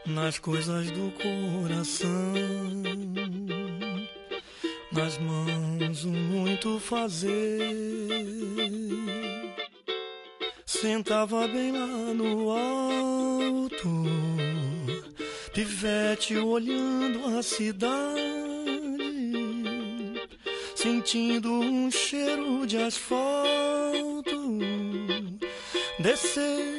nas coisas do coração, nas mãos um muito fazer. Sentava bem lá no alto, pivete olhando a cidade, sentindo um cheiro de asfalto, descer